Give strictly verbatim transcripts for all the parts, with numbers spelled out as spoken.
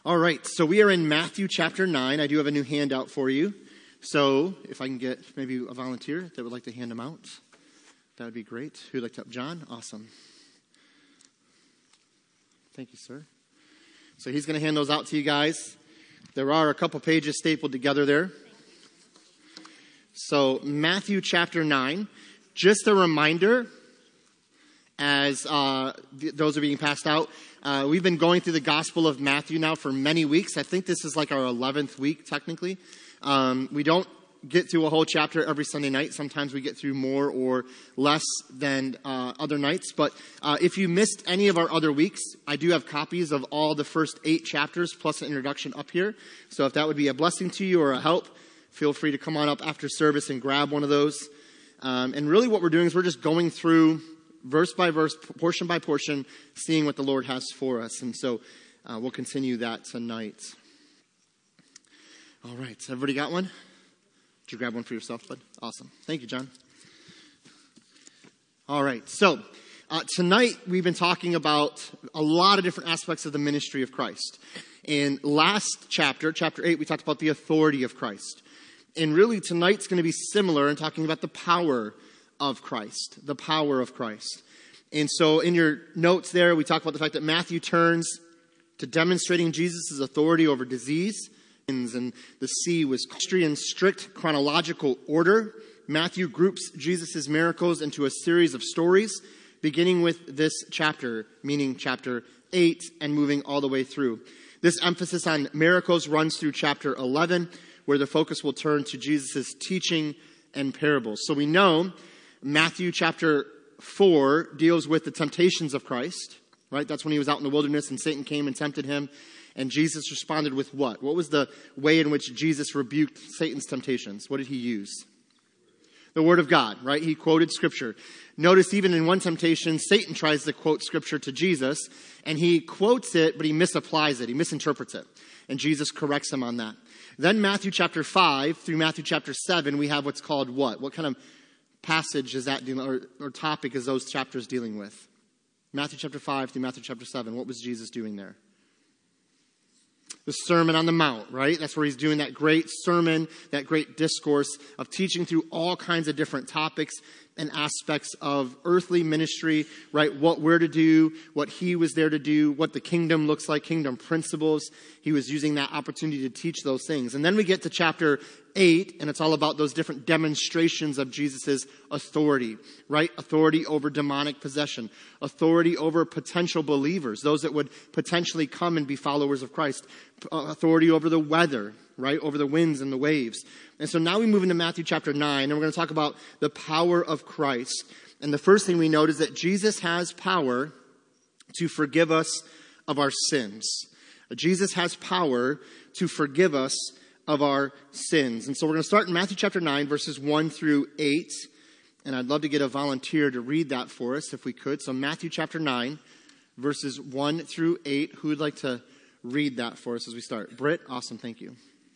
All right, so we are in Matthew chapter nine. I do have a new handout for you. So if I can get maybe a volunteer that would like to hand them out, that would be great. Who would like to help? John? Awesome. Thank you, sir. So he's going to hand those out to you guys. There are a couple pages stapled together there. So Matthew chapter nine, just a reminder as uh, th- those are being passed out. Uh, we've been going through the Gospel of Matthew now for many weeks. I think this is like our eleventh week, technically. Um, we don't get through a whole chapter every Sunday night. Sometimes we get through more or less than uh, other nights. But uh, if you missed any of our other weeks, I do have copies of all the first eight chapters plus an introduction up here. So if that would be a blessing to you or a help, feel free to come on up after service and grab one of those. Um, and really what we're doing is we're just going through verse by verse, portion by portion, seeing what the Lord has for us. And so uh, we'll continue that tonight. All right. Everybody got one? Did you grab one for yourself, bud? Awesome. Thank you, John. All right. So uh, tonight we've been talking about a lot of different aspects of the ministry of Christ. In last chapter, chapter eight, we talked about the authority of Christ. And really tonight's going to be similar in talking about the power of Christ, the power of Christ. And so in your notes there, we talk about the fact that Matthew turns to demonstrating Jesus' authority over disease, and the sea was in strict chronological order. Matthew groups Jesus' miracles into a series of stories, beginning with this chapter, meaning chapter eight, and moving all the way through. This emphasis on miracles runs through chapter eleven, where the focus will turn to Jesus' teaching and parables. So we know Matthew chapter four deals with the temptations of Christ, right? That's when he was out in the wilderness and Satan came and tempted him. And Jesus responded with what? What was the way in which Jesus rebuked Satan's temptations? What did he use? The Word of God, right? He quoted Scripture. Notice even in one temptation, Satan tries to quote Scripture to Jesus, and he quotes it, but he misapplies it. He misinterprets it. And Jesus corrects him on that. Then Matthew chapter five through Matthew chapter seven, we have what's called what? What kind of passage is that dealing, or, or topic is those chapters dealing with? Matthew chapter five through Matthew chapter seven. What was Jesus doing there? The Sermon on the Mount, right? That's where he's doing that great sermon, that great discourse of teaching through all kinds of different topics and aspects of earthly ministry, right? What we're to do, what he was there to do, what the kingdom looks like, kingdom principles. He was using that opportunity to teach those things. And then we get to chapter eight, and it's all about those different demonstrations of Jesus' authority, right? Authority over demonic possession, authority over potential believers, those that would potentially come and be followers of Christ, authority over the weather, right? Over the winds and the waves. And so now we move into Matthew chapter nine, and we're going to talk about the power of Christ. And the first thing we note is that Jesus has power to forgive us of our sins. Jesus has power to forgive us of our sins. And so we're going to start in Matthew chapter nine, verses one through eight. And I'd love to get a volunteer to read that for us if we could. So Matthew chapter nine, verses one through eight. Who would like to read that for us as we start? Britt, awesome, thank you.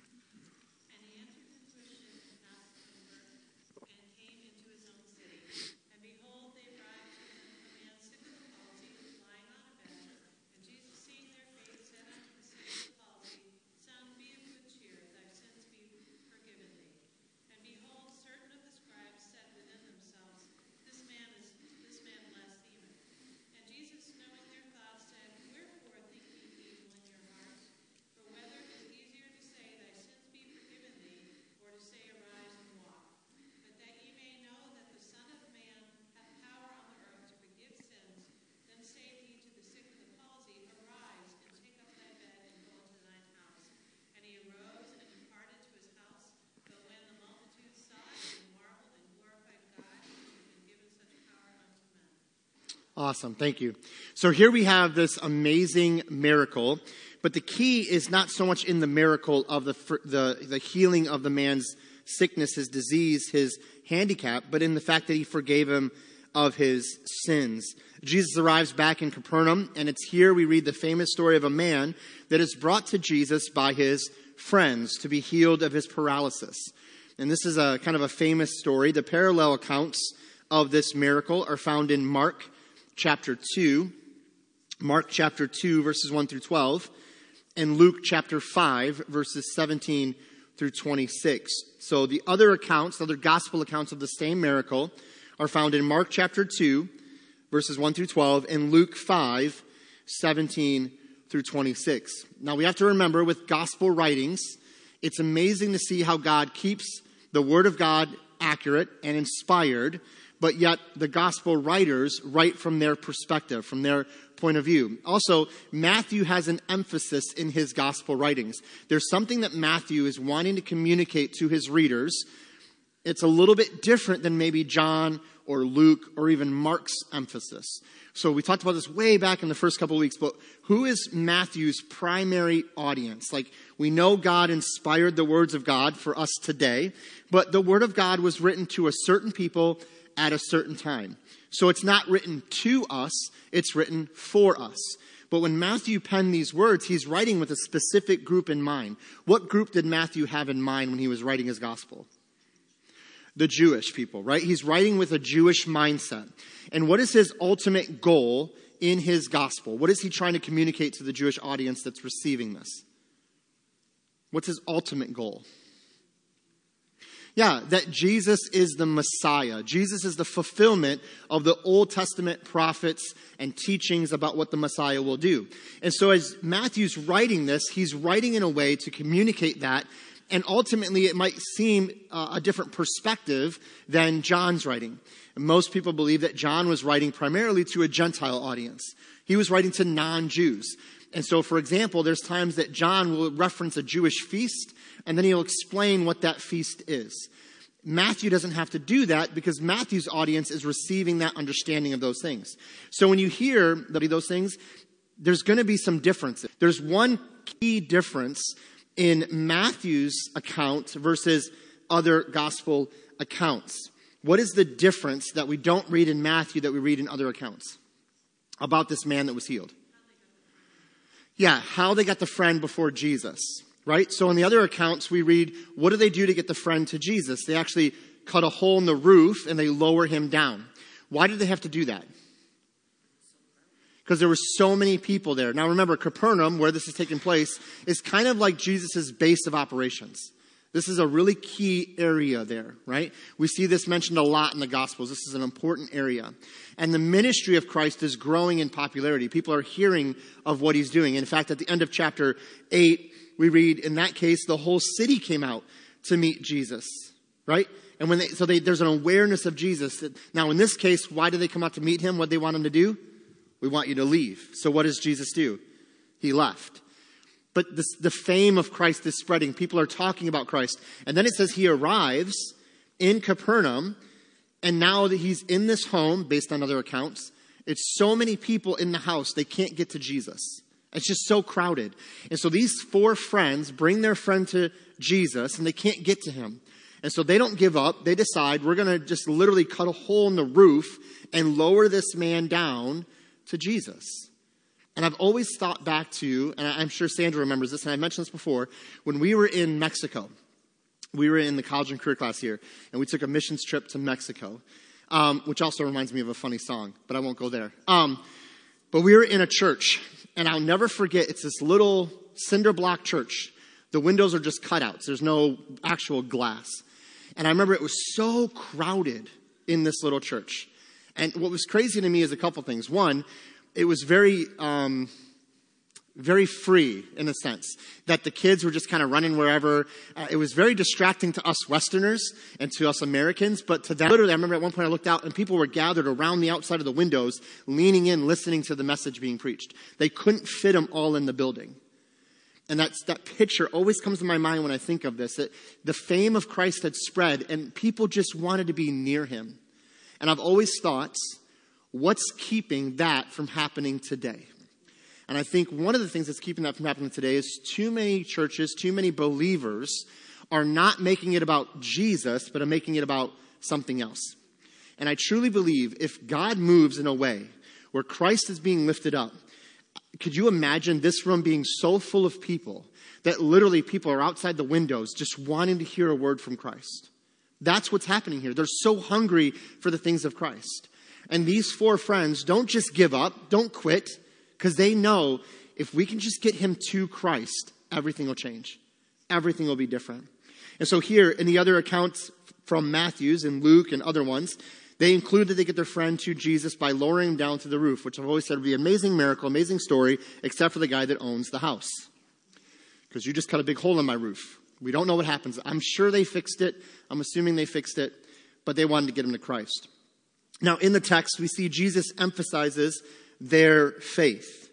Awesome. Thank you. So here we have this amazing miracle, but the key is not so much in the miracle of the, the, the healing of the man's sickness, his disease, his handicap, but in the fact that he forgave him of his sins. Jesus arrives back in Capernaum, and it's here we read the famous story of a man that is brought to Jesus by his friends to be healed of his paralysis. And this is a kind of a famous story. The parallel accounts of this miracle are found in Mark chapter two, Mark chapter two, verses one through twelve, and Luke chapter five, verses seventeen through twenty-six. So the other accounts, the other gospel accounts of the same miracle are found in Mark chapter two, verses one through twelve, and Luke five, seventeen through twenty-six. Now we have to remember with gospel writings, it's amazing to see how God keeps the word of God accurate and inspired, but yet the gospel writers write from their perspective, from their point of view. Also, Matthew has an emphasis in his gospel writings. There's something that Matthew is wanting to communicate to his readers. It's a little bit different than maybe John or Luke or even Mark's emphasis. So we talked about this way back in the first couple of weeks, but who is Matthew's primary audience? Like, we know God inspired the words of God for us today, but the word of God was written to a certain people at a certain time. So it's not written to us, it's written for us. But when Matthew penned these words, he's writing with a specific group in mind. What group did Matthew have in mind when he was writing his gospel? The Jewish people, right? He's writing with a Jewish mindset. And what is his ultimate goal in his gospel? What is he trying to communicate to the Jewish audience that's receiving this? What's his ultimate goal? Yeah, that Jesus is the Messiah. Jesus is the fulfillment of the Old Testament prophets and teachings about what the Messiah will do. And so as Matthew's writing this, he's writing in a way to communicate that. And ultimately, it might seem uh, a different perspective than John's writing. And most people believe that John was writing primarily to a Gentile audience. He was writing to non-Jews. And so, for example, there's times that John will reference a Jewish feast, and then he'll explain what that feast is. Matthew doesn't have to do that because Matthew's audience is receiving that understanding of those things. So when you hear those things, there's going to be some differences. There's one key difference in Matthew's account versus other gospel accounts. What is the difference that we don't read in Matthew that we read in other accounts about this man that was healed? Yeah, how they got the friend before Jesus, right? So in the other accounts, we read, what do they do to get the friend to Jesus? They actually cut a hole in the roof and they lower him down. Why did they have to do that? Because there were so many people there. Now remember, Capernaum, where this is taking place, is kind of like Jesus' base of operations. This is a really key area there, right? We see this mentioned a lot in the Gospels. This is an important area. And the ministry of Christ is growing in popularity. People are hearing of what he's doing. In fact, at the end of chapter eight, we read, in that case, the whole city came out to meet Jesus, right? And when they, so they, there's an awareness of Jesus. Now, in this case, why did they come out to meet him? What did they want him to do? We want you to leave. So what does Jesus do? He left. But this, the fame of Christ is spreading. People are talking about Christ. And then it says he arrives in Capernaum. And now that he's in this home, based on other accounts, it's so many people in the house, they can't get to Jesus. It's just so crowded. And so these four friends bring their friend to Jesus, and they can't get to him. And so they don't give up. They decide, we're going to just literally cut a hole in the roof and lower this man down to Jesus. And I've always thought back to, and I'm sure Sandra remembers this, and I mentioned this before, when we were in Mexico. We were in the college and career class here, and we took a missions trip to Mexico, um, which also reminds me of a funny song, but I won't go there. Um, but we were in a church, and I'll never forget, it's this little cinder block church. The windows are just cutouts. There's no actual glass. And I remember it was so crowded in this little church. And what was crazy to me is a couple things. One, it was very, um, very free in a sense that the kids were just kind of running wherever. Uh, it was very distracting to us Westerners and to us Americans, but to them, literally, I remember at one point I looked out and people were gathered around the outside of the windows, leaning in, listening to the message being preached. They couldn't fit them all in the building. And that's, that picture always comes to my mind when I think of this, that the fame of Christ had spread and people just wanted to be near him. And I've always thought, what's keeping that from happening today? And I think one of the things that's keeping that from happening today is too many churches, too many believers are not making it about Jesus, but are making it about something else. And I truly believe if God moves in a way where Christ is being lifted up, could you imagine this room being so full of people that literally people are outside the windows just wanting to hear a word from Christ? That's what's happening here. They're so hungry for the things of Christ. And these four friends don't just give up, don't quit, because they know if we can just get him to Christ, everything will change. Everything will be different. And so here in the other accounts from Matthew's and Luke and other ones, they include that they get their friend to Jesus by lowering him down to the roof, which I've always said would be an amazing miracle, amazing story, except for the guy that owns the house. Because you just cut a big hole in my roof. We don't know what happens. I'm sure they fixed it. I'm assuming they fixed it, but they wanted to get him to Christ. Now, in the text, we see Jesus emphasizes their faith.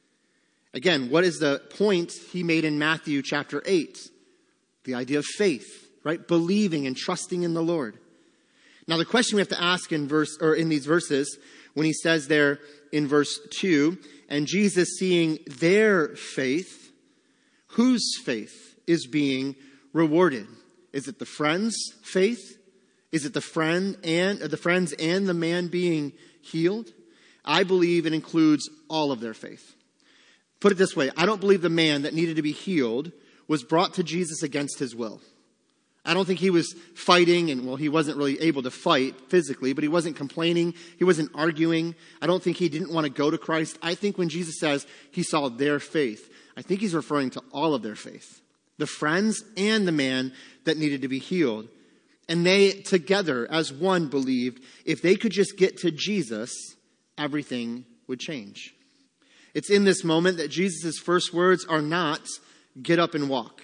Again, what is the point he made in Matthew chapter eight? The idea of faith, right? Believing and trusting in the Lord. Now, the question we have to ask in verse or in these verses, when he says there in verse two, and Jesus seeing their faith, whose faith is being rewarded? Is it the friend's faith? Is it the friend and uh, the friends and the man being healed? I believe it includes all of their faith. Put it this way, I don't believe the man that needed to be healed was brought to Jesus against his will. I don't think he was fighting, and well, he wasn't really able to fight physically, but he wasn't complaining. He wasn't arguing. I don't think he didn't want to go to Christ. I think when Jesus says he saw their faith, I think he's referring to all of their faith. The friends and the man that needed to be healed. And they together as one believed if they could just get to Jesus, everything would change. It's in this moment that Jesus' first words are not, get up and walk,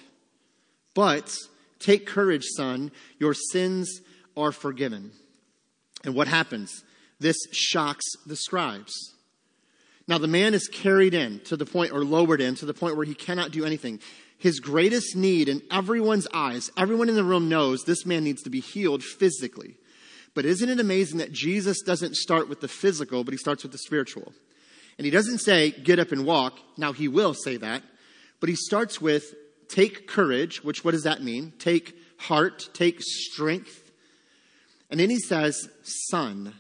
but take courage, son, your sins are forgiven. And what happens? This shocks the scribes. Now the man is carried in to the point, or lowered in to the point where he cannot do anything. His greatest need in everyone's eyes, everyone in the room knows this man needs to be healed physically. But isn't it amazing that Jesus doesn't start with the physical, but he starts with the spiritual? And he doesn't say, get up and walk. Now he will say that. But he starts with, take courage, which what does that mean? Take heart, take strength. And then he says, son.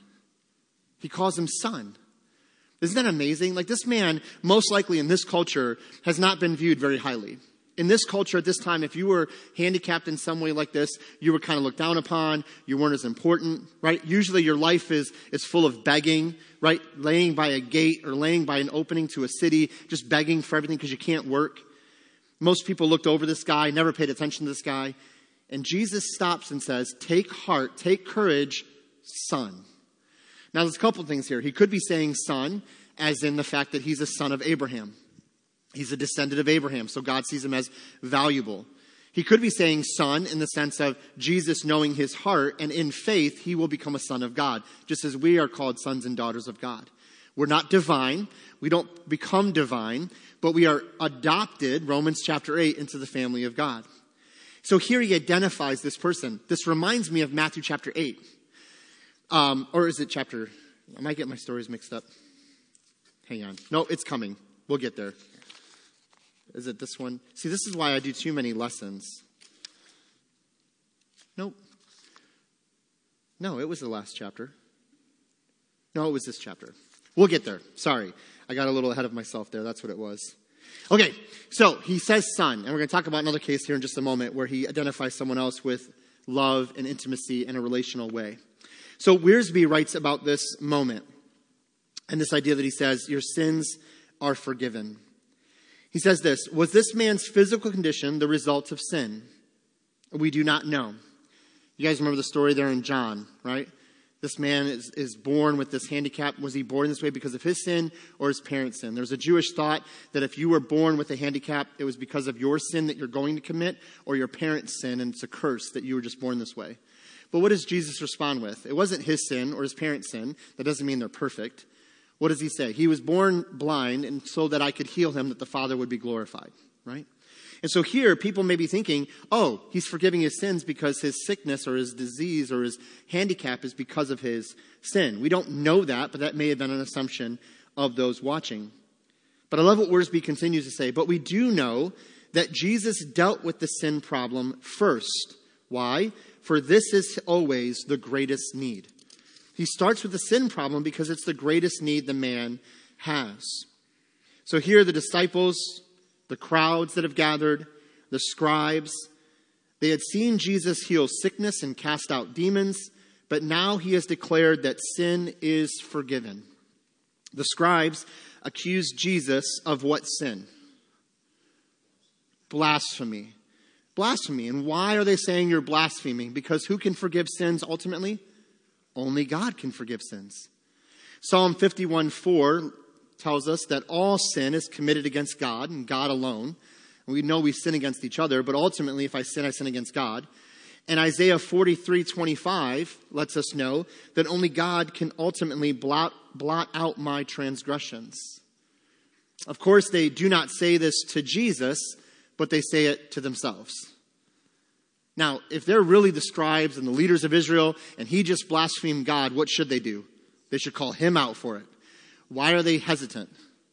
He calls him son. Isn't that amazing? Like this man, most likely in this culture, has not been viewed very highly. In this culture at this time, if you were handicapped in some way like this, you were kind of looked down upon. You weren't as important, right? Usually your life is, is full of begging, right? Laying by a gate or laying by an opening to a city, just begging for everything because you can't work. Most people looked over this guy, never paid attention to this guy. And Jesus stops and says, take heart, take courage, son. Now there's a couple of things here. He could be saying son, as in the fact that he's a son of Abraham. He's a descendant of Abraham, so God sees him as valuable. He could be saying son in the sense of Jesus knowing his heart, and in faith, he will become a son of God, just as we are called sons and daughters of God. We're not divine. We don't become divine, but we are adopted, Romans chapter eight, into the family of God. So here he identifies this person. This reminds me of Matthew chapter eight. Um, or is it chapter, I might get my stories mixed up. Hang on. No, it's coming. We'll get there. Is it this one? See, this is why I do too many lessons. Nope. No, it was the last chapter. No, it was this chapter. We'll get there. Sorry. I got a little ahead of myself there. That's what it was. Okay, so he says son. And we're going to talk about another case here in just a moment where he identifies someone else with love and intimacy in a relational way. So Wiersbe writes about this moment and this idea that he says, your sins are forgiven. He says this, was this man's physical condition the result of sin? We do not know. You guys remember the story there in John, right? This man is, is born with this handicap. Was he born this way because of his sin or his parents' sin? There's a Jewish thought that if you were born with a handicap, it was because of your sin that you're going to commit or your parents' sin, and it's a curse that you were just born this way. But what does Jesus respond with? It wasn't his sin or his parents' sin. That doesn't mean they're perfect. What does he say? He was born blind, and so that I could heal him, that the Father would be glorified, right? And so here, people may be thinking, oh, he's forgiving his sins because his sickness or his disease or his handicap is because of his sin. We don't know that, but that may have been an assumption of those watching. But I love what Wiersbe continues to say. But we do know that Jesus dealt with the sin problem first. Why? For this is always the greatest need. He starts with the sin problem because it's the greatest need the man has. So here the disciples, the crowds that have gathered, the scribes, they had seen Jesus heal sickness and cast out demons, but now he has declared that sin is forgiven. The scribes accuse Jesus of what sin? Blasphemy. Blasphemy. And why are they saying you're blaspheming? Because who can forgive sins ultimately? Only God can forgive sins. Psalm fifty-one four tells us that all sin is committed against God and God alone. And we know we sin against each other, but ultimately if I sin, I sin against God. And Isaiah forty-three twenty-five lets us know that only God can ultimately blot, blot out my transgressions. Of course, they do not say this to Jesus, but they say it to themselves. Now, if they're really the scribes and the leaders of Israel, and he just blasphemed God, what should they do? They should call him out for it. Why are they hesitant?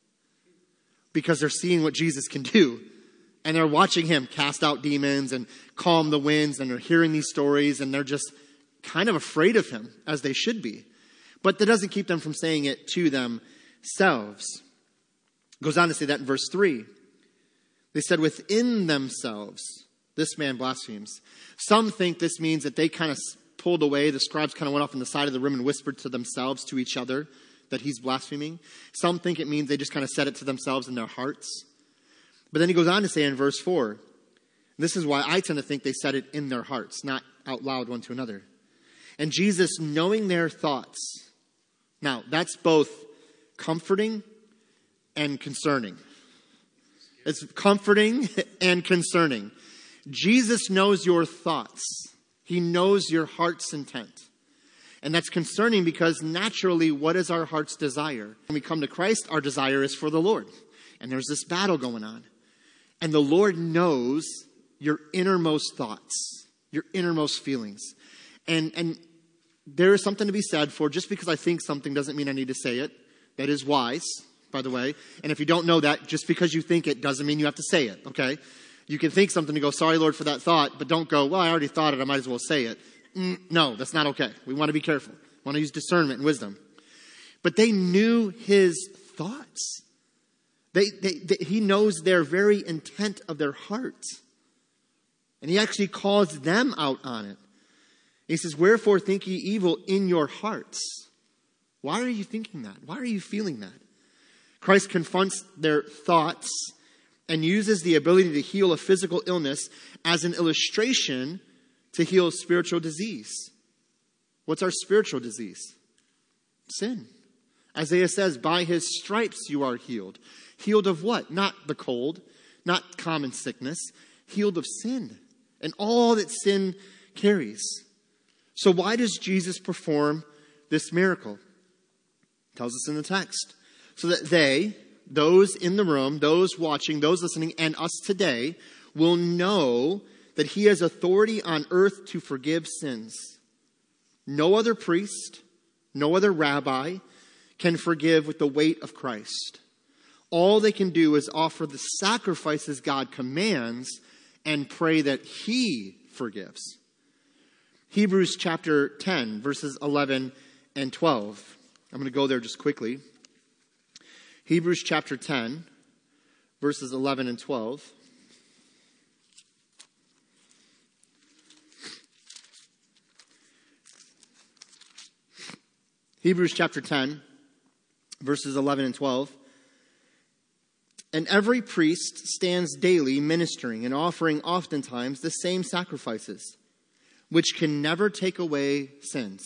Because they're seeing what Jesus can do. And they're watching him cast out demons and calm the winds, and they're hearing these stories, and they're just kind of afraid of him, as they should be. But that doesn't keep them from saying it to themselves. It goes on to say that in verse three. They said within themselves, this man blasphemes. Some think this means that they kind of pulled away. The scribes kind of went off on the side of the room and whispered to themselves, to each other, that he's blaspheming. Some think it means they just kind of said it to themselves in their hearts. But then he goes on to say in verse four, this is why I tend to think they said it in their hearts, not out loud one to another. And Jesus, knowing their thoughts. Now, that's both comforting and concerning. It's comforting and concerning. Jesus knows your thoughts. He knows your heart's intent. And that's concerning because naturally, what is our heart's desire? When we come to Christ, our desire is for the Lord. And there's this battle going on. And the Lord knows your innermost thoughts, your innermost feelings. And, and there is something to be said for just because I think something doesn't mean I need to say it. That is wise, by the way. And if you don't know that, just because you think it doesn't mean you have to say it, okay? You can think something and go, sorry, Lord, for that thought, but don't go, well, I already thought it, I might as well say it. Mm, no, that's not okay. We want to be careful. We want to use discernment and wisdom. But they knew his thoughts. They, they, they, he knows their very intent of their hearts. And he actually calls them out on it. He says, wherefore think ye evil in your hearts? Why are you thinking that? Why are you feeling that? Christ confronts their thoughts and uses the ability to heal a physical illness as an illustration to heal spiritual disease. What's our spiritual disease? Sin. Isaiah says, by his stripes you are healed. Healed of what? Not the cold, not common sickness. Healed of sin and all that sin carries. So why does Jesus perform this miracle? It tells us in the text. So that they, those in the room, those watching, those listening, and us today will know that he has authority on earth to forgive sins. No other priest, no other rabbi can forgive with the weight of Christ. All they can do is offer the sacrifices God commands and pray that he forgives. Hebrews chapter ten, verses eleven and twelve. I'm going to go there just quickly. Hebrews chapter ten, verses eleven and twelve. Hebrews chapter ten, verses eleven and twelve. And every priest stands daily ministering and offering oftentimes the same sacrifices, which can never take away sins.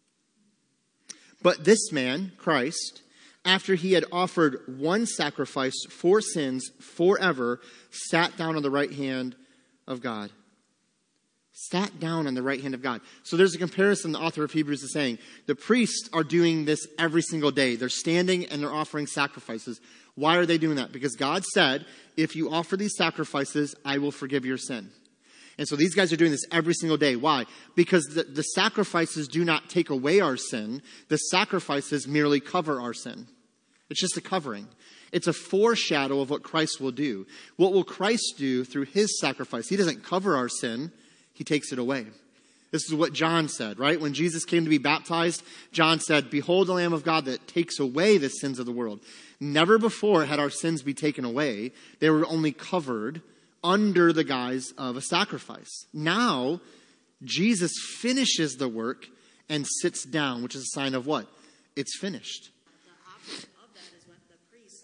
But this man, Christ, after he had offered one sacrifice for sins forever, sat down on the right hand of God. Sat down on the right hand of God. So there's a comparison the author of Hebrews is saying. The priests are doing this every single day. They're standing and they're offering sacrifices. Why are they doing that? Because God said, if you offer these sacrifices, I will forgive your sin. And so these guys are doing this every single day. Why? Because the, the sacrifices do not take away our sin. The sacrifices merely cover our sin. It's just a covering. It's a foreshadow of what Christ will do. What will Christ do through his sacrifice? He doesn't cover our sin. He takes it away. This is what John said, right? When Jesus came to be baptized, John said, behold the Lamb of God that takes away the sins of the world. Never before had our sins be taken away. They were only covered under the guise of a sacrifice. Now, Jesus finishes the work and sits down, which is a sign of what? It's finished. The opposite of that is when the priest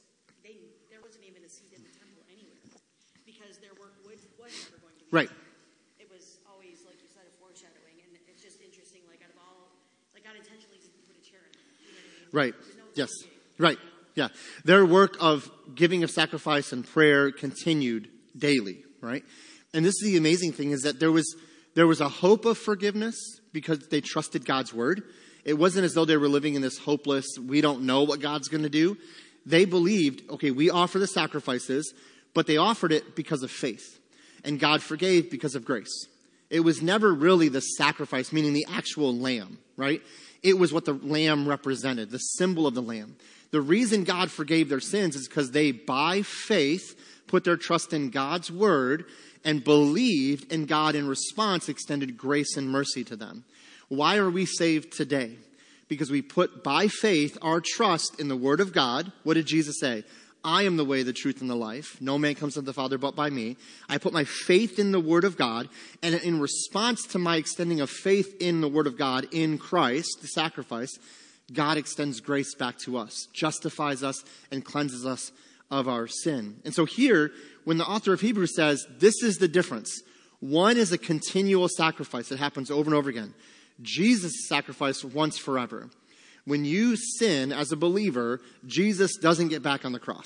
was never going to be. Right. It was always, like you said, a foreshadowing, and it's just interesting. Like out of all, like God intentionally put a chair in there. You know what I mean? Right. No Yes. talking, Right. Yeah. Their work of giving of sacrifice and prayer continued daily, right? And this is the amazing thing, is that there was there was a hope of forgiveness because they trusted God's word. It wasn't as though they were living in this hopeless, we don't know what God's going to do. They believed, okay, we offer the sacrifices, but they offered it because of faith. And God forgave because of grace. It was never really the sacrifice, meaning the actual lamb, right? It was what the lamb represented, the symbol of the lamb. The reason God forgave their sins is because they, by faith, put their trust in God's word and believed, and God in response extended grace and mercy to them. Why are we saved today? Because we put by faith our trust in the word of God. What did Jesus say? I am the way, the truth, and the life. No man comes to the Father but by me. I put my faith in the word of God, and in response to my extending of faith in the word of God, in Christ, the sacrifice, God extends grace back to us, justifies us, and cleanses us of our sin. And so here, when the author of Hebrews says, this is the difference. One is a continual sacrifice that happens over and over again. Jesus sacrificed once forever. When you sin as a believer, Jesus doesn't get back on the cross.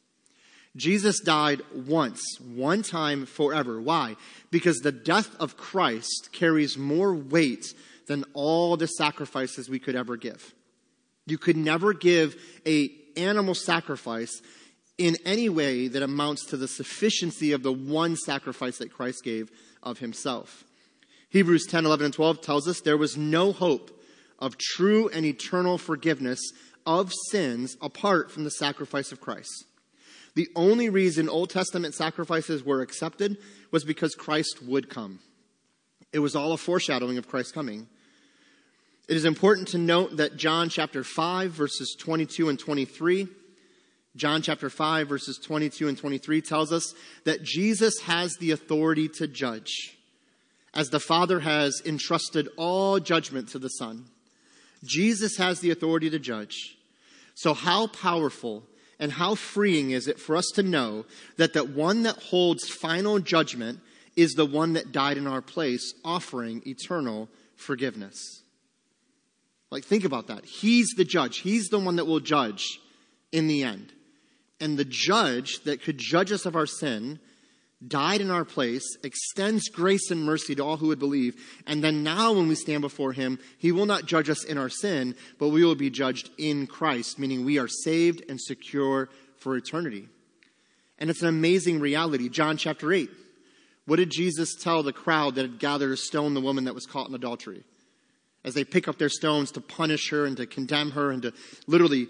Jesus died once, one time forever. Why? Because the death of Christ carries more weight than all the sacrifices we could ever give. You could never give an animal sacrifice in any way that amounts to the sufficiency of the one sacrifice that Christ gave of himself. Hebrews ten, eleven, and twelve tells us there was no hope of true and eternal forgiveness of sins apart from the sacrifice of Christ. The only reason Old Testament sacrifices were accepted was because Christ would come. It was all a foreshadowing of Christ's coming. It is important to note that John chapter five, verses twenty-two and twenty-three, John chapter five, verses twenty-two and twenty-three tells us that Jesus has the authority to judge, as the Father has entrusted all judgment to the Son. Jesus has the authority to judge. So how powerful and how freeing is it for us to know that the one that holds final judgment is the one that died in our place, offering eternal forgiveness. Like, think about that. He's the judge. He's the one that will judge in the end. And the judge that could judge us of our sin died in our place, extends grace and mercy to all who would believe. And then now when we stand before him, he will not judge us in our sin, but we will be judged in Christ, meaning we are saved and secure for eternity. And it's an amazing reality. John chapter eight. What did Jesus tell the crowd that had gathered to stone the woman that was caught in adultery? As they pick up their stones to punish her and to condemn her and to literally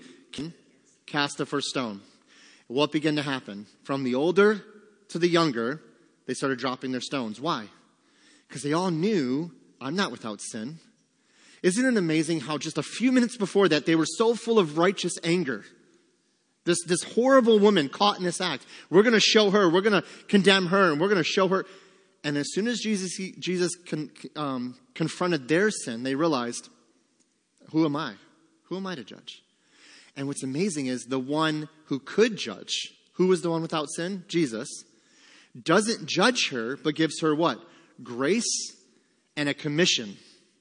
cast the first stone. What began to happen? From the older to the younger, they started dropping their stones. Why? Because they all knew, I'm not without sin. Isn't it amazing how just a few minutes before that, they were so full of righteous anger. This, this horrible woman caught in this act. We're going to show her. We're going to condemn her. And we're going to show her. And as soon as Jesus, Jesus con, um, confronted their sin, they realized, who am I? Who am I to judge? And what's amazing is the one who could judge, who was the one without sin? Jesus. Doesn't judge her, but gives her what? Grace and a commission.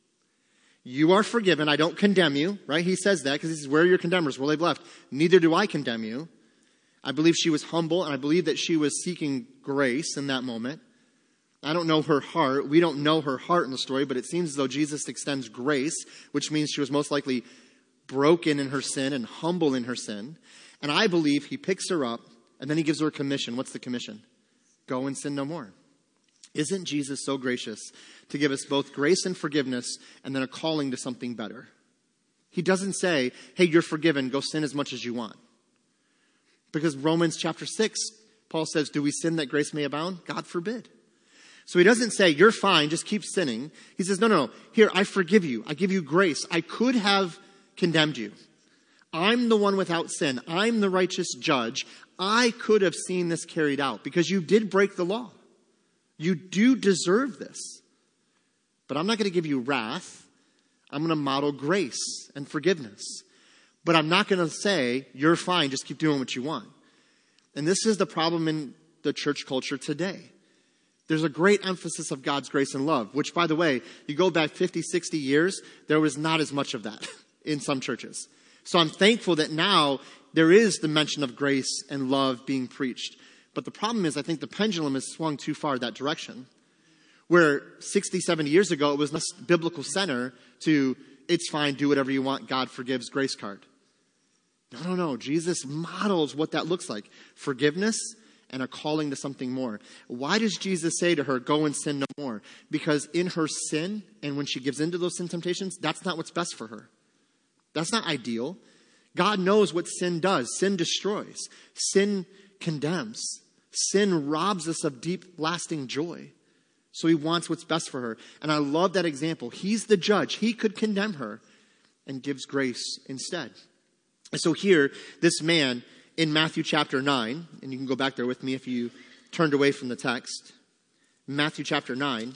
You are forgiven. I don't condemn you, right? He says that because he says, where are your condemners? Well, they've left. Neither do I condemn you. I believe she was humble, and I believe that she was seeking grace in that moment. I don't know her heart. We don't know her heart in the story, but it seems as though Jesus extends grace, which means she was most likely broken in her sin and humble in her sin. And I believe he picks her up, and then he gives her a commission. What's the commission? Go and sin no more. Isn't Jesus so gracious to give us both grace and forgiveness and then a calling to something better? He doesn't say, hey, you're forgiven, go sin as much as you want. Because Romans chapter six, Paul says, do we sin that grace may abound? God forbid. So he doesn't say, you're fine, just keep sinning. He says, no, no, no, here, I forgive you. I give you grace. I could have condemned you. I'm the one without sin. I'm the righteous judge. I could have seen this carried out because you did break the law. You do deserve this. But I'm not going to give you wrath. I'm going to model grace and forgiveness. But I'm not going to say, you're fine, just keep doing what you want. And this is the problem in the church culture today. There's a great emphasis of God's grace and love, which, by the way, you go back fifty, sixty years, there was not as much of that in some churches. So I'm thankful that now there is the mention of grace and love being preached. But the problem is I think the pendulum has swung too far that direction. Where sixty, seventy years ago, it was less biblical center to, it's fine, do whatever you want, God forgives, grace card. No, no, no. Jesus models what that looks like. Forgiveness and a calling to something more. Why does Jesus say to her, go and sin no more? Because in her sin, and when she gives into those sin temptations, that's not what's best for her. That's not ideal. God knows what sin does. Sin destroys. Sin condemns. Sin robs us of deep, lasting joy. So he wants what's best for her. And I love that example. He's the judge. He could condemn her and gives grace instead. And so here, this man in Matthew chapter nine, and you can go back there with me if you turned away from the text. Matthew chapter nine,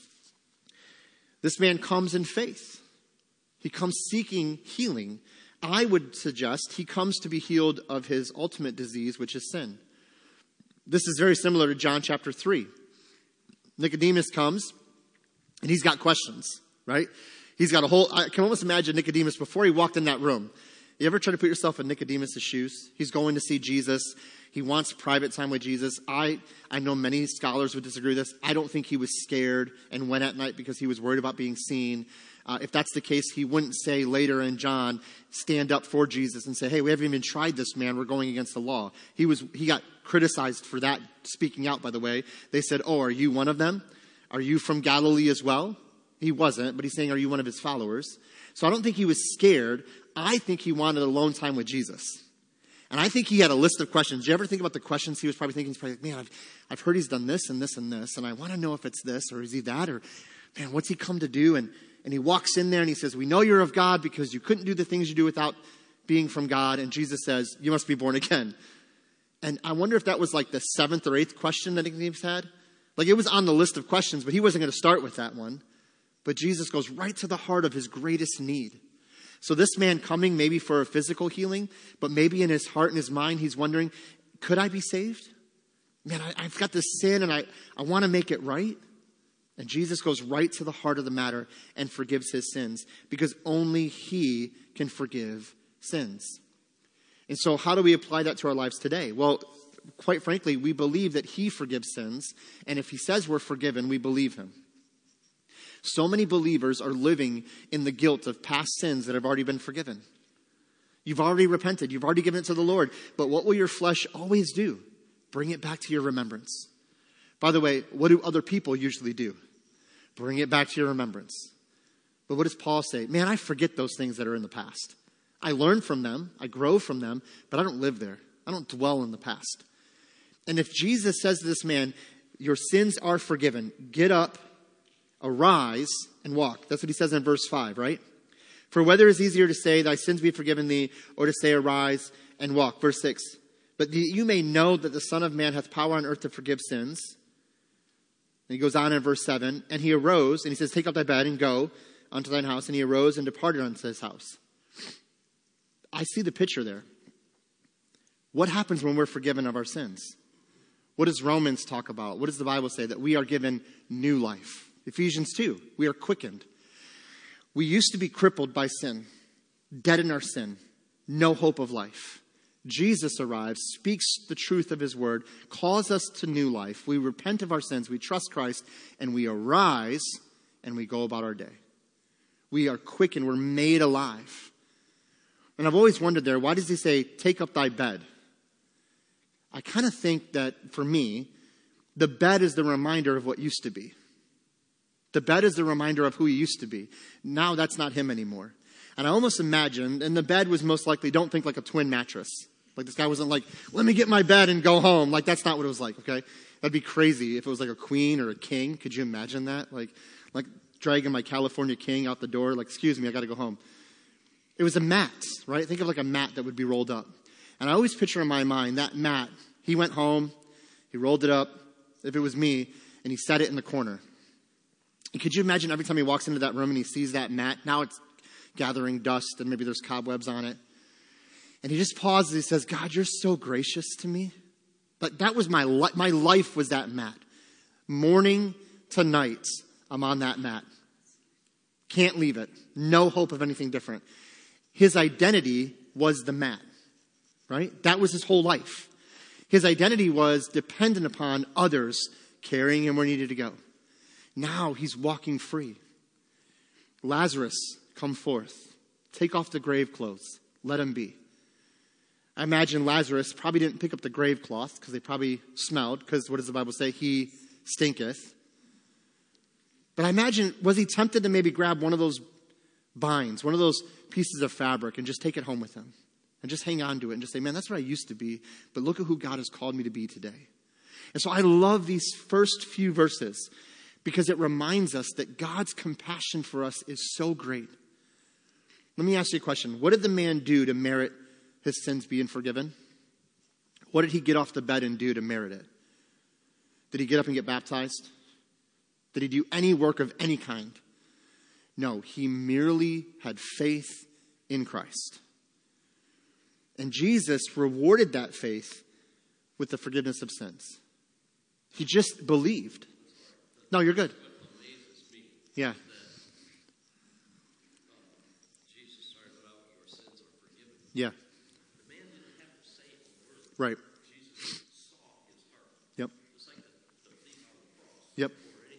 this man comes in faith. He comes seeking healing. I would suggest he comes to be healed of his ultimate disease, which is sin. This is very similar to John chapter three. Nicodemus comes, and he's got questions, right? He's got a whole, I can almost imagine Nicodemus before he walked in that room. You ever try to put yourself in Nicodemus' shoes? He's going to see Jesus. He wants private time with Jesus. I, I know many scholars would disagree with this. I don't think he was scared and went at night because he was worried about being seen. Uh, if that's the case, he wouldn't say later in John, stand up for Jesus and say, hey, we haven't even tried this, man. We're going against the law. He was, he got criticized for that, speaking out, by the way. They said, oh, are you one of them? Are you from Galilee as well? He wasn't, but he's saying, are you one of his followers? So I don't think he was scared. I think he wanted alone time with Jesus. And I think he had a list of questions. Do you ever think about the questions he was probably thinking? He's probably like, man, I've, I've heard he's done this and this and this, and I want to know if it's this or is he that, or man, what's he come to do? And, and he walks in there and he says, we know you're of God because you couldn't do the things you do without being from God. And Jesus says, you must be born again. And I wonder if that was like the seventh or eighth question that Nicodemus had. Like it was on the list of questions, but he wasn't going to start with that one. But Jesus goes right to the heart of his greatest need. So this man coming maybe for a physical healing, but maybe in his heart and his mind, he's wondering, could I be saved? Man, I, I've got this sin and I, I want to make it right. And Jesus goes right to the heart of the matter and forgives his sins because only he can forgive sins. And so how do we apply that to our lives today? Well, quite frankly, we believe that he forgives sins. And if he says we're forgiven, we believe him. So many believers are living in the guilt of past sins that have already been forgiven. You've already repented. You've already given it to the Lord. But what will your flesh always do? Bring it back to your remembrance. By the way, what do other people usually do? Bring it back to your remembrance. But what does Paul say? Man, I forget those things that are in the past. I learn from them. I grow from them. But I don't live there. I don't dwell in the past. And if Jesus says to this man, your sins are forgiven, get up, arise, and walk. That's what he says in verse five, right? For whether it's easier to say, thy sins be forgiven thee, or to say, arise and walk. Verse six. But you may know that the Son of Man hath power on earth to forgive sins. And he goes on in verse seven. And he arose, and he says, take up thy bed and go unto thine house. And he arose and departed unto his house. I see the picture there. What happens when we're forgiven of our sins? What does Romans talk about? What does the Bible say? That we are given new life. Ephesians two, we are quickened. We used to be crippled by sin, dead in our sin, no hope of life. Jesus arrives, speaks the truth of his word, calls us to new life. We repent of our sins, we trust Christ, and we arise and we go about our day. We are quickened, we're made alive. And I've always wondered there, why does he say, take up thy bed? I kind of think that for me, the bed is the reminder of what used to be. The bed is the reminder of who he used to be. Now that's not him anymore. And I almost imagined, and the bed was most likely, don't think like a twin mattress. Like this guy wasn't like, let me get my bed and go home. Like that's not what it was like, okay? That'd be crazy if it was like a queen or a king. Could you imagine that? Like, like dragging my California king out the door. Like, excuse me, I got to go home. It was a mat, right? Think of like a mat that would be rolled up. And I always picture in my mind that mat. He went home, he rolled it up, if it was me, and he set it in the corner. And could you imagine every time he walks into that room and he sees that mat, now it's gathering dust and maybe there's cobwebs on it. And he just pauses, he says, God, you're so gracious to me. But that was my life. My life was that mat. Morning to night, I'm on that mat. Can't leave it. No hope of anything different. His identity was the mat, right? That was his whole life. His identity was dependent upon others carrying him where he needed to go. Now he's walking free. Lazarus, come forth. Take off the grave clothes. Let him be. I imagine Lazarus probably didn't pick up the grave cloth because they probably smelled, because what does the Bible say? He stinketh. But I imagine, was he tempted to maybe grab one of those binds, one of those pieces of fabric, and just take it home with him? And just hang on to it and just say, man, that's what I used to be, but look at who God has called me to be today. And so I love these first few verses because it reminds us that God's compassion for us is so great. Let me ask you a question. What did the man do to merit his sins being forgiven? What did he get off the bed and do to merit it? Did he get up and get baptized? Did he do any work of any kind? No, he merely had faith in Christ. And Jesus rewarded that faith with the forgiveness of sins. He just believed. No, you're good. Yeah. Yeah. Right. Yep. Yep.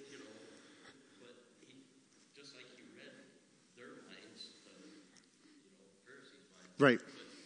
Right.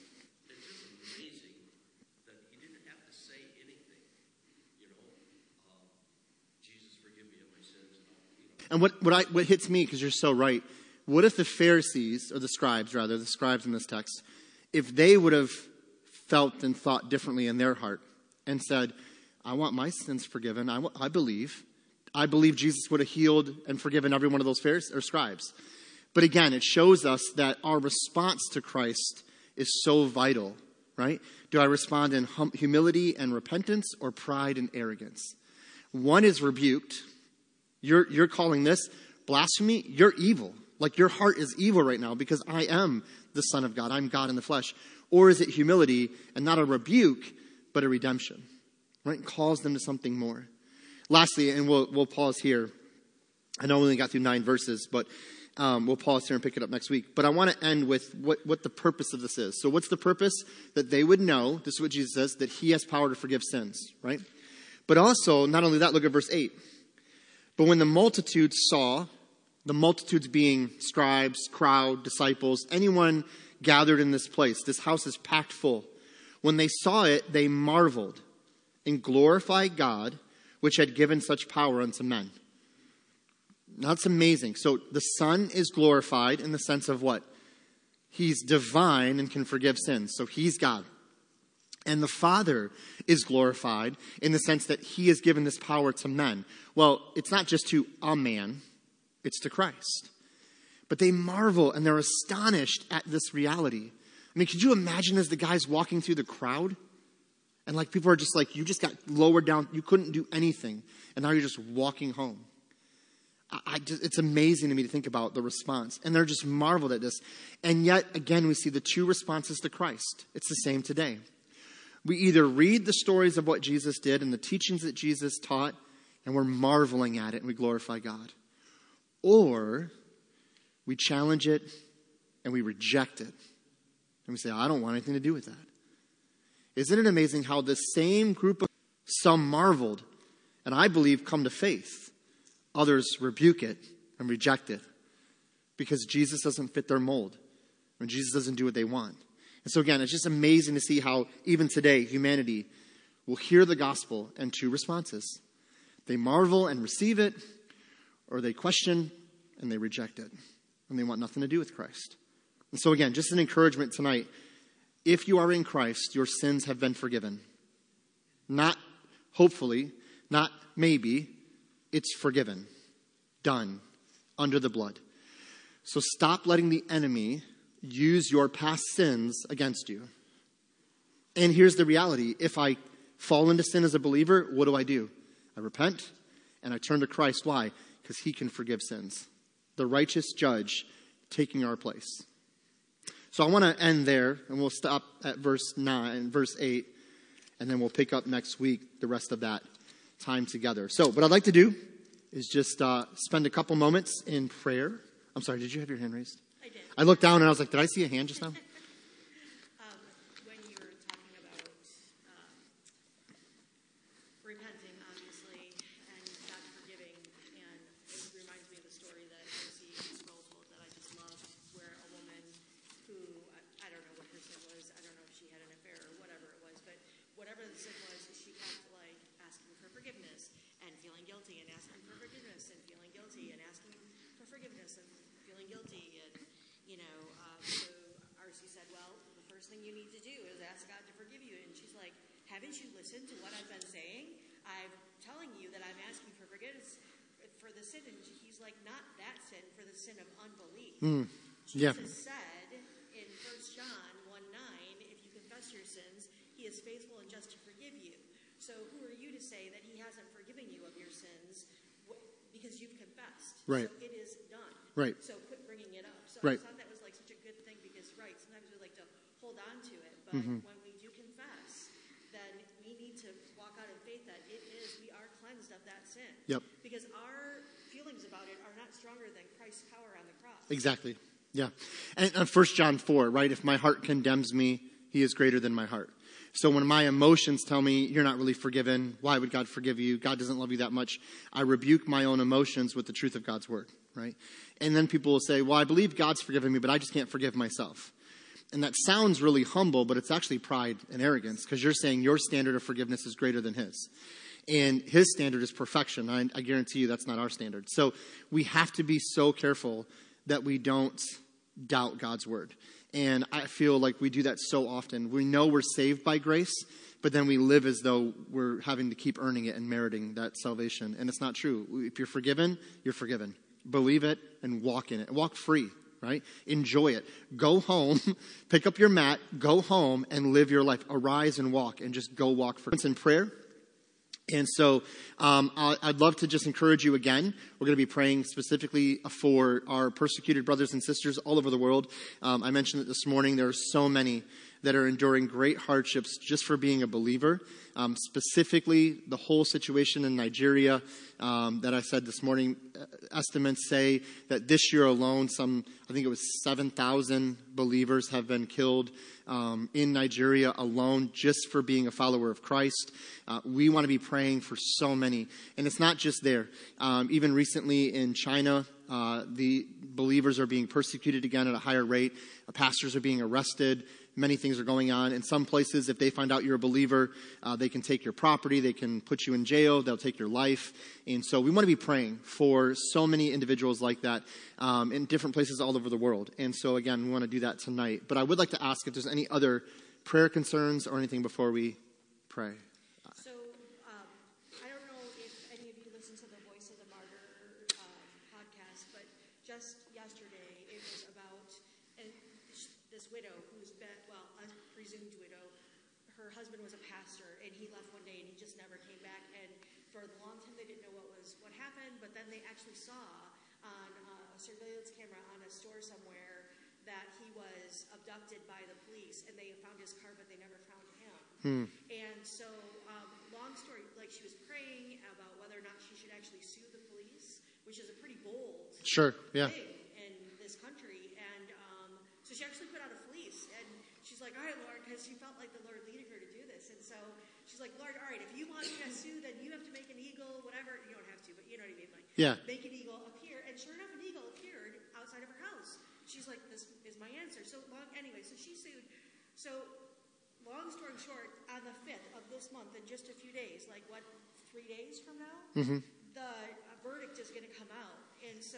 And what, what, I, what hits me, because you're so right, what if the Pharisees, or the scribes rather, the scribes in this text, if they would have felt and thought differently in their heart and said, I want my sins forgiven, I, I believe. I believe Jesus would have healed and forgiven every one of those Pharisees or scribes. But again, it shows us that our response to Christ is so vital, right? Do I respond in hum- humility and repentance or pride and arrogance? One is rebuked. You're, you're calling this blasphemy. You're evil. Like your heart is evil right now because I am the Son of God. I'm God in the flesh. Or is it humility and not a rebuke, but a redemption? Right? It calls them to something more. Lastly, and we'll, we'll pause here. I know we only got through nine verses, but um, we'll pause here and pick it up next week. But I want to end with what, what the purpose of this is. So what's the purpose? That they would know, this is what Jesus says, that he has power to forgive sins, right? But also, not only that, look at verse eight. But when the multitudes saw, the multitudes being scribes, crowd, disciples, anyone gathered in this place, this house is packed full. When they saw it, they marveled and glorified God, which had given such power unto men. That's amazing. So the Son is glorified in the sense of what? He's divine and can forgive sins. So he's God. And the Father is glorified in the sense that he has given this power to men. Well, it's not just to a man, it's to Christ. But they marvel and they're astonished at this reality. I mean, could you imagine as the guy's walking through the crowd? And like people are just like, you just got lowered down. You couldn't do anything. And now you're just walking home. I, I just, it's amazing to me to think about the response. And they're just marveled at this. And yet, again, we see the two responses to Christ. It's the same today. We either read the stories of what Jesus did and the teachings that Jesus taught, and we're marveling at it and we glorify God. Or we challenge it and we reject it. And we say, I don't want anything to do with that. Isn't it amazing how the same group of some marveled and I believe come to faith. Others rebuke it and reject it because Jesus doesn't fit their mold and Jesus doesn't do what they want. And so again, it's just amazing to see how even today humanity will hear the gospel and two responses. They marvel and receive it, or they question and they reject it. And they want nothing to do with Christ. And so again, just an encouragement tonight. If you are in Christ, your sins have been forgiven. Not hopefully, not maybe. It's forgiven. Done. Under the blood. So stop letting the enemy use your past sins against you. And here's the reality. If I fall into sin as a believer, what do I do? I repent and I turn to Christ. Why? Because he can forgive sins. The righteous judge taking our place. So I want to end there, and we'll stop at verse nine, verse eight, and then we'll pick up next week the rest of that time together. So what I'd like to do is just uh, spend a couple moments in prayer. I'm sorry, did you have your hand raised? I did. I looked down and I was like, did I see a hand just now? um, when you were talking about um, repenting, obviously, and God forgiving, and it reminds me of the story that O C Sproul told that I just love, where a woman who, I, I don't know what her sin was, I don't know if she had an affair or whatever it was, but whatever the sin was, she kept, like, asking for forgiveness and feeling guilty, and asking for forgiveness and feeling guilty, and asking for forgiveness and feeling guilty, and, you know, um, so R C said, well, the first thing you need to do is ask God to forgive you. And she's like, haven't you listened to what I've been saying? I'm telling you that I'm asking for forgiveness for the sin. And he's like, not that sin, for the sin of unbelief. Mm. Yeah. Jesus said in First John one nine, if you confess your sins, he is faithful and just to forgive you. So who are you to say that he hasn't forgiven you of your sins because you've confessed? Right. So it is done. Right. So quit bringing it up. So Right. I thought that was like such a good thing because, right, sometimes we like to hold on to it. But Mm-hmm. when we do confess, then we need to walk out in faith that it is, we are cleansed of that sin. Yep. Because our feelings about it are not stronger than Christ's power on the cross. Exactly. Yeah. And uh, First John four, right? If my heart condemns me, he is greater than my heart. So when my emotions tell me you're not really forgiven, why would God forgive you? God doesn't love you that much. I rebuke my own emotions with the truth of God's word, right? And then people will say, well, I believe God's forgiven me, but I just can't forgive myself. And that sounds really humble, but it's actually pride and arrogance, because you're saying your standard of forgiveness is greater than his. And his standard is perfection. I, I guarantee you that's not our standard. So we have to be so careful that we don't doubt God's word. And I feel like we do that so often. We know we're saved by grace, but then we live as though we're having to keep earning it and meriting that salvation. And it's not true. If you're forgiven, you're forgiven. Believe it and walk in it. Walk free, right? Enjoy it. Go home, pick up your mat, go home and live your life. Arise and walk, and just go walk for in prayer. And so um, I'd love to just encourage you again. We're going to be praying specifically for our persecuted brothers and sisters all over the world. Um, I mentioned it this morning. There are so many that are enduring great hardships just for being a believer. Um, specifically, the whole situation in Nigeria um, that I said this morning, uh, estimates say that this year alone, some, I think it was seven thousand believers have been killed um, in Nigeria alone just for being a follower of Christ. Uh, we want to be praying for so many. And it's not just there. Um, even recently in China, uh, the believers are being persecuted again at a higher rate. Uh, pastors are being arrested. Many things are going on. In some places, if they find out you're a believer, uh, they can take your property, they can put you in jail, they'll take your life. And so we want to be praying for so many individuals like that um, in different places all over the world. And so, again, we want to do that tonight. But I would like to ask if there's any other prayer concerns or anything before we pray. So, um, I don't know if any of you listen to the Voice of the Martyr um, podcast, but just yesterday it was about and this widow who's been, well, a presumed widow. Her husband was a pastor, and he left one day, and he just never came back. And for a long time, they didn't know what was what happened. But then they actually saw on a surveillance camera on a store somewhere that he was abducted by the police, and they found his car, but they never found him. Hmm. And so, um, long story, like she was praying about whether or not she should actually sue the police, which is a pretty bold sure, yeah. thing in this country. And um, so she actually put out a fleece, and she's like, all right, Lord, because she felt like the Lord leading her to do this. And so she's like, Lord, all right, if you want me to sue, then you have to make an eagle, whatever. You don't have to, but you know what I mean. Like, yeah. Make an eagle appear. And sure enough, an eagle appeared outside of her house. She's like, this is my answer. So long, anyway, so she sued. So long story short, on the fifth of this month, in just a few days, like what, three days from now, mm-hmm. the uh, verdict is going to come out. And so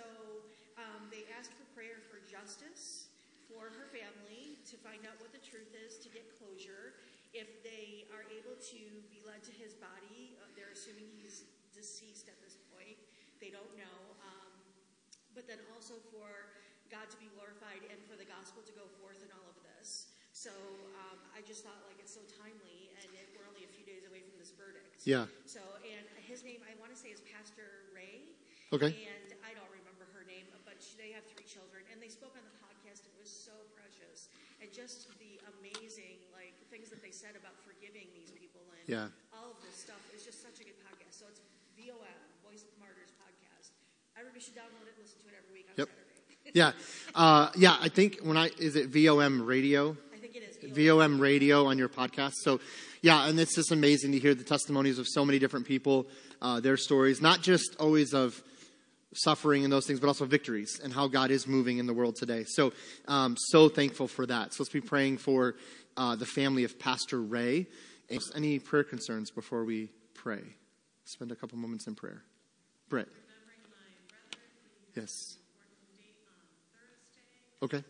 um, they asked for prayer for justice for her family, to find out what the truth is, to get closure. If they are able to be led to his body, uh, they're assuming he's deceased at this point. They don't know. Um, but then also for God to be glorified and for the gospel to go forth in all of this. So um, I just thought, like, it's so timely, and it, we're only a few days away from this verdict. Yeah. So, and his name, I want to say, is Pastor Ray. Okay. And I don't remember her name, but she, they have three children, and they spoke on the podcast, and it was so precious. And just the amazing, like, things that they said about forgiving these people and Yeah. all of this stuff is just such a good podcast. So it's V O M, Voice of Martyrs podcast. Everybody should download it and listen to it every week on Yep. Saturday. Yeah. Uh, yeah, I think when I, is it V O M Radio? I think it is. V O M Radio on your podcast. So, yeah, and it's just amazing to hear the testimonies of so many different people, uh, their stories, not just always of suffering and those things, but also victories and how God is moving in the world today. So, um, so thankful for that. So let's be praying for uh, the family of Pastor Ray. And any prayer concerns before we pray? Spend a couple moments in prayer. Brett. Yes. Okay.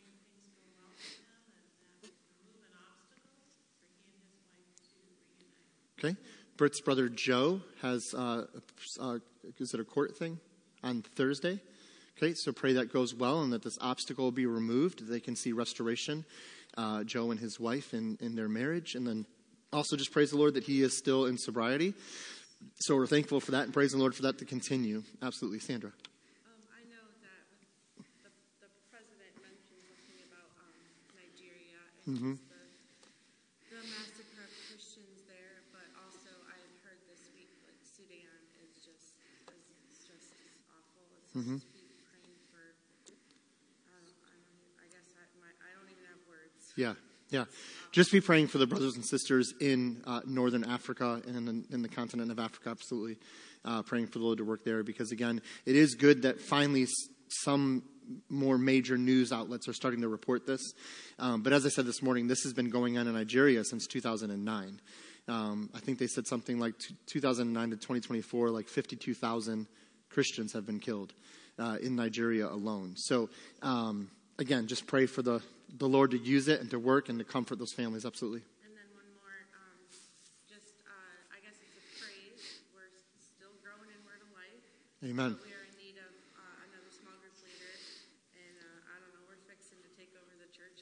Okay. Britt's brother Joe has, uh, uh, is it a court thing on Thursday? Okay, so pray that goes well and that this obstacle will be removed. They can see restoration, uh, Joe and his wife in, in their marriage. And then also just praise the Lord that he is still in sobriety. So we're thankful for that and praise the Lord for that to continue. Absolutely. Sandra. Um, I know that the, the president mentioned something about um, Nigeria and Mm-hmm. just the, the massacre of Christians there, but also I had heard this week like Sudan is just is, is just awful. It's Mm-hmm. just be praying for. I don't, I don't. I guess I, my, I don't even have words. Yeah, yeah. Just be praying for the brothers and sisters in uh, northern Africa and in the, in the continent of Africa, absolutely. Uh, praying for the Lord to work there because, again, it is good that finally s- some more major news outlets are starting to report this. Um, but as I said this morning, this has been going on in Nigeria since two thousand nine. Um, I think they said something like t- two thousand nine to twenty twenty-four, like fifty-two thousand Christians have been killed uh, in Nigeria alone. So, um, again, just pray for the, the Lord to use it and to work and to comfort those families, absolutely. And then one more, um, just uh, I guess it's a praise. We're still growing in Word of Life. Amen. But we are in need of uh, another small group leader, and uh, I don't know, we're fixing to take over the church.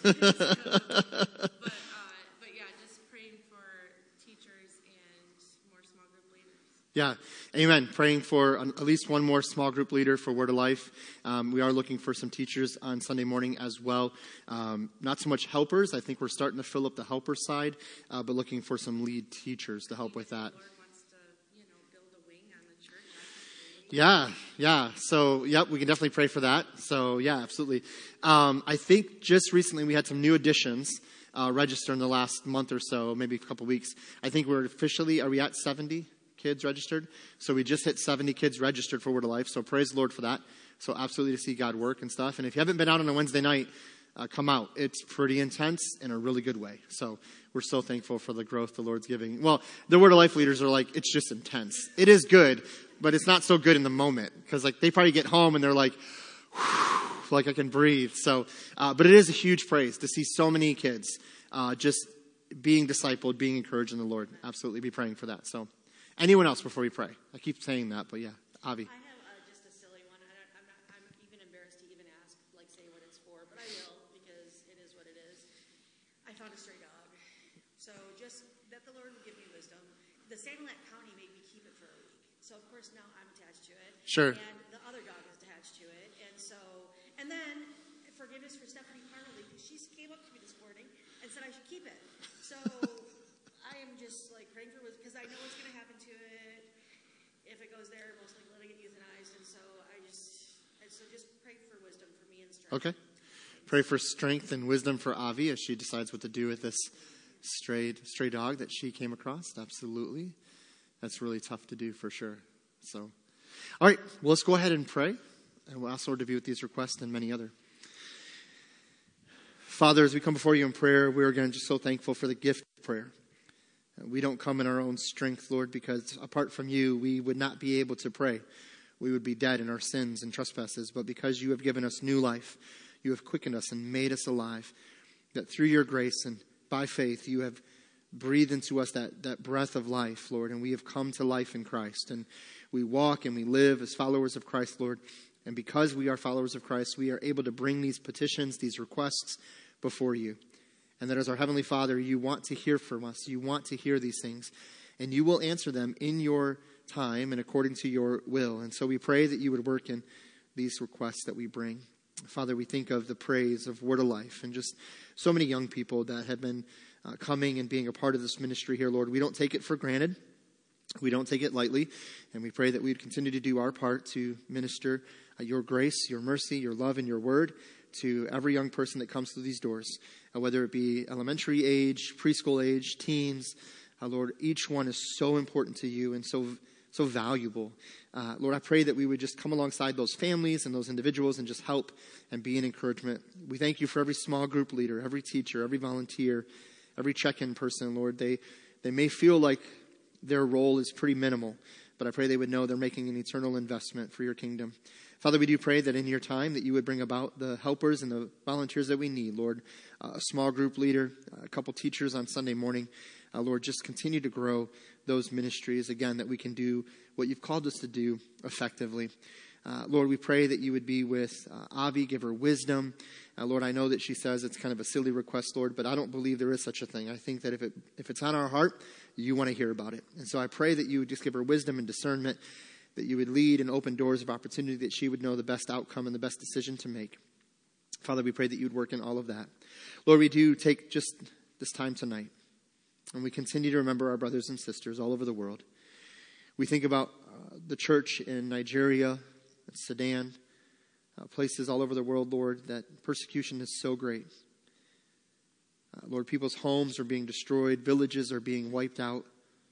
but uh, but yeah, just praying for teachers and more small group leaders. Yeah, amen. Praying for an, at least one more small group leader for Word of Life. Um, we are looking for some teachers on Sunday morning as well. Um, not so much helpers. I think we're starting to fill up the helper side, uh, but looking for some lead teachers to help with that. The Lord wants to, you know, build a wing on the church. Yeah, yeah. So, yep, we can definitely pray for that. So, yeah, absolutely. Um, I think just recently we had some new additions uh, register in the last month or so, maybe a couple weeks. I think we're officially, are we at seventy kids registered? So we just hit seventy kids registered for Word of Life. So praise the Lord for that. So absolutely to see God work and stuff. And if you haven't been out on a Wednesday night, uh, come out. It's pretty intense in a really good way. So we're so thankful for the growth the Lord's giving. Well, the Word of Life leaders are like, it's just intense. It is good, but it's not so good in the moment. Because like they probably get home and they're like, whew, like I can breathe. So, uh, but it is a huge praise to see so many kids uh, just being discipled, being encouraged in the Lord. Absolutely be praying for that. So anyone else before we pray? I keep saying that, but yeah, Avi. I have uh, just a silly one. I don't, I'm, not, I'm even embarrassed to even ask, like, say what it's for, but I will because it is what it is. I found a stray dog. So just that the Lord would give me wisdom. The Sanilac County made me keep it for a week. So, of course, now I'm attached to it. Sure. And the other dog is attached to it. And so, and then forgiveness for Stephanie Parley, because she came up to me this morning and said I should keep it. So I am just, like, praying for wisdom because I know what's going to happen to it. If it goes there, most likely let it get euthanized. And so I just, and so just pray for wisdom for me and strength. Okay. Pray for strength and wisdom for Avi as she decides what to do with this strayed stray dog that she came across. Absolutely. That's really tough to do for sure. So, all right, well, let's go ahead and pray. And we'll ask the Lord to be with these requests and many other. Father, as we come before you in prayer, we're again just so thankful for the gift of prayer. We don't come in our own strength, Lord, because apart from you, we would not be able to pray. We would be dead in our sins and trespasses. But because you have given us new life, you have quickened us and made us alive, that through your grace and by faith, you have breathed into us that, that breath of life, Lord, and we have come to life in Christ. And we walk and we live as followers of Christ, Lord. And because we are followers of Christ, we are able to bring these petitions, these requests before you. And that as our Heavenly Father, you want to hear from us. You want to hear these things. And you will answer them in your time and according to your will. And so we pray that you would work in these requests that we bring. Father, we think of the praise of Word of Life and just so many young people that have been uh, coming and being a part of this ministry here, Lord. We don't take it for granted. We don't take it lightly. And we pray that we'd continue to do our part to minister uh, your grace, your mercy, your love, and your word to every young person that comes through these doors, uh, whether it be elementary age, preschool age, teens. Uh, Lord, each one is so important to you and so so valuable. Uh, Lord, I pray that we would just come alongside those families and those individuals and just help and be an encouragement. We thank you for every small group leader, every teacher, every volunteer, every check-in person, Lord. They they may feel like their role is pretty minimal, but I pray they would know they're making an eternal investment for your kingdom. Father, we do pray that in your time that you would bring about the helpers and the volunteers that we need, Lord. Uh, a small group leader, a couple teachers on Sunday morning. Uh, Lord, just continue to grow those ministries, again, that we can do what you've called us to do effectively. Uh, Lord, we pray that you would be with uh, Avi, give her wisdom. Uh, Lord, I know that she says it's kind of a silly request, Lord, but I don't believe there is such a thing. I think that if it if it's on our heart, you want to hear about it. And so I pray that you would just give her wisdom and discernment, that you would lead and open doors of opportunity, that she would know the best outcome and the best decision to make. Father, we pray that you would work in all of that. Lord, we do take just this time tonight, and we continue to remember our brothers and sisters all over the world. We think about uh, the church in Nigeria, Sudan, uh, places all over the world, Lord, that persecution is so great. Uh, Lord, people's homes are being destroyed, villages are being wiped out.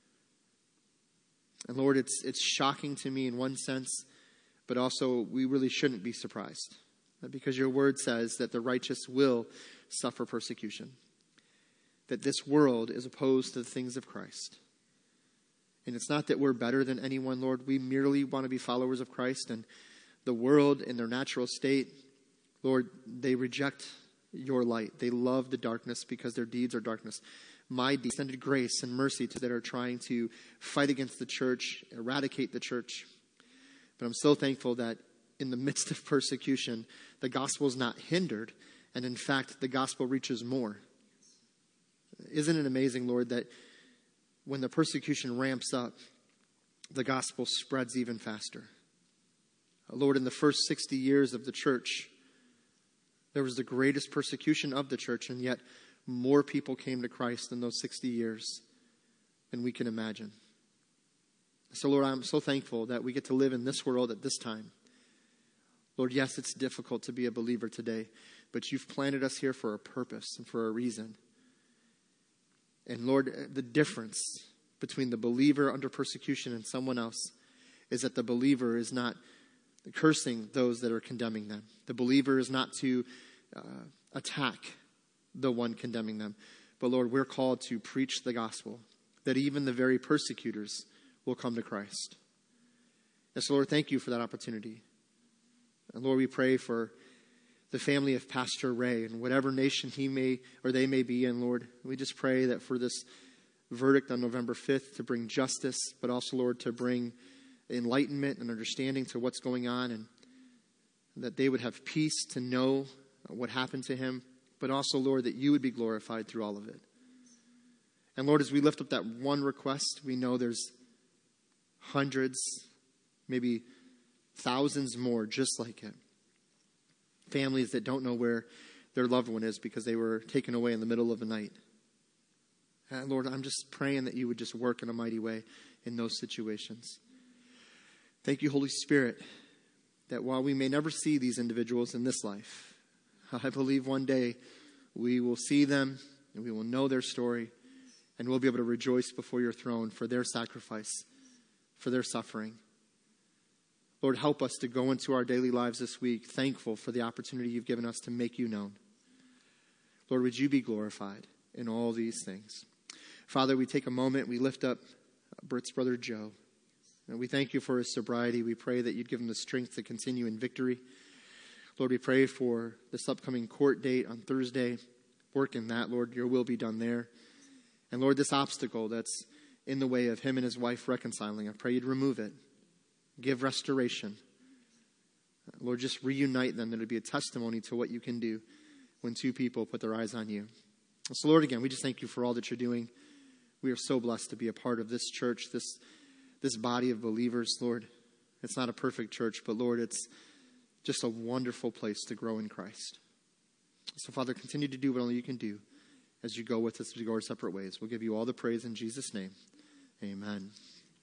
And Lord, it's it's shocking to me in one sense, but also we really shouldn't be surprised, because your word says that the righteous will suffer persecution, that this world is opposed to the things of Christ. And it's not that we're better than anyone, Lord. We merely want to be followers of Christ, and the world in their natural state, Lord, they reject your light. They love the darkness because their deeds are darkness. My extended grace and mercy to that are trying to fight against the church, eradicate the church. But I'm so thankful that in the midst of persecution, the gospel is not hindered, and in fact, the gospel reaches more. Isn't it amazing, Lord, that when the persecution ramps up, the gospel spreads even faster? Lord, in the first sixty years of the church, there was the greatest persecution of the church, and yet more people came to Christ in those sixty years than we can imagine. So, Lord, I'm so thankful that we get to live in this world at this time. Lord, yes, it's difficult to be a believer today, but you've planted us here for a purpose and for a reason. And Lord, the difference between the believer under persecution and someone else is that the believer is not cursing those that are condemning them. The believer is not to uh, attack the one condemning them. But Lord, we're called to preach the gospel, that even the very persecutors will come to Christ. And so, Lord, thank you for that opportunity. And Lord, we pray for the family of Pastor Ray and whatever nation he may or they may be in, Lord. We just pray that for this verdict on November fifth to bring justice, but also, Lord, to bring enlightenment and understanding to what's going on, and that they would have peace to know what happened to him, but also, Lord, that you would be glorified through all of it. And Lord, as we lift up that one request, we know there's hundreds, maybe thousands more just like it. Families that don't know where their loved one is because they were taken away in the middle of the night. And Lord, I'm just praying that you would just work in a mighty way in those situations. Thank you, Holy Spirit, that while we may never see these individuals in this life, I believe one day we will see them and we will know their story, and we'll be able to rejoice before your throne for their sacrifice, for their suffering. Lord, help us to go into our daily lives this week thankful for the opportunity you've given us to make you known. Lord, would you be glorified in all these things? Father, we take a moment, we lift up Britt's brother Joe. And we thank you for his sobriety. We pray that you'd give him the strength to continue in victory. Lord, we pray for this upcoming court date on Thursday. Work in that, Lord. Your will be done there. And Lord, this obstacle that's in the way of him and his wife reconciling, I pray you'd remove it. Give restoration. Lord, just reunite them, that it'd be a testimony to what you can do when two people put their eyes on you. So, Lord, again, we just thank you for all that you're doing. We are so blessed to be a part of this church, this this body of believers, Lord. It's not a perfect church, but Lord, it's just a wonderful place to grow in Christ. So, Father, continue to do what only you can do as you go with us as we go our separate ways. We'll give you all the praise in Jesus' name. Amen.